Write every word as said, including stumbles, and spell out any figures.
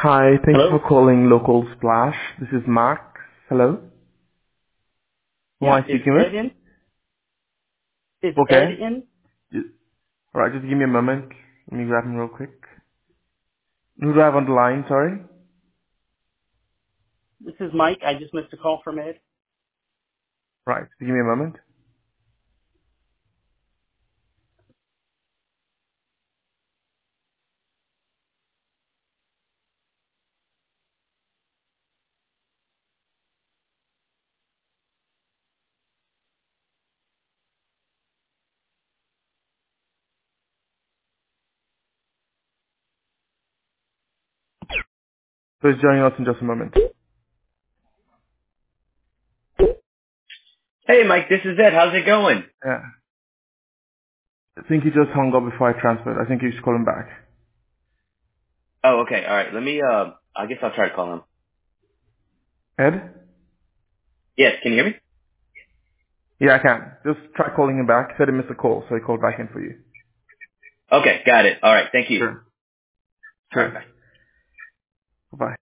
Hi, thank you Hello? for calling Local Splash. This is Max. Hello? Who am Yeah, I is speaking Ed with? in? Is Ed Okay. in? Alright, just give me a moment. Let me grab him real quick. Who do I have on the line, sorry? This is Mike. I just missed a call from Ed. Right, just give me a moment. So he's joining us in just a moment. Hey, Mike, this is Ed. How's it going? Yeah. I think he just hung up before I transferred. I think you should call him back. Oh, okay. All right. Let me, uh, I guess I'll try to call him. Ed? Yes, can you hear me? Yeah, I can. Just try calling him back. He said he missed a call, so he called back in for you. Okay, got it. All right. Thank you. Sure. All right, Cheers. bye. Bye-bye.